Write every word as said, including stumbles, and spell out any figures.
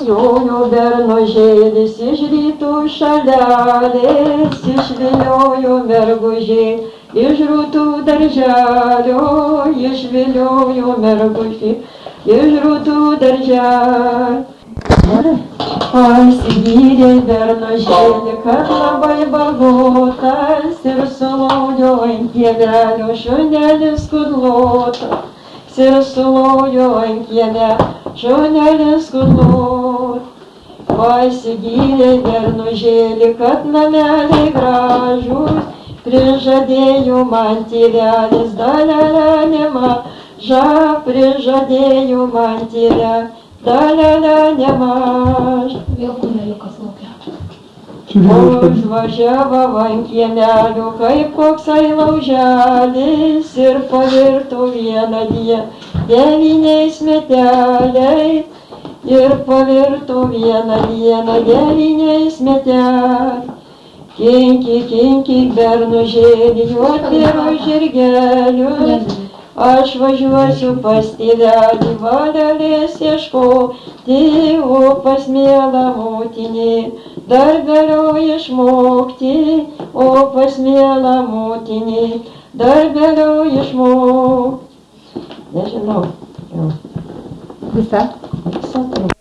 Jojo bernužėlis iš rytų šalelės, išviliojo mergužė, iš rūtų darželio, išviliojo mergužė, iš rūtų darželio. Pasigyrė bernužėlį, kad labai bagotas ir sulojo ant kiemelio šunelis kudlotas. Ir sulojo ant kiemelio šunelis kudlotas. Pasigyrė bernužėlį, kad nameliai gražūs, prižadėjo man tėvelis, dalelę nemažą, prižadėjo man tėvelis. Dalelę nemažą. Vėl kūneliukas laukia. Užvažiavo ant kiemelio, kaip koksai lauželis, ir pavirto vieną dieną devyniais meteliais, ir pavirto vieną dieną devyniais meteliais. Kinki, kinki, bernužėlį, juodvėro žirgelius, aš važiuosiu pas tėvelį valelės ieškoti, o pas mielą motinį dar galiu išmokti, o pas mielą motinį dar galiu išmokti. Nežinau. Visa? Visa.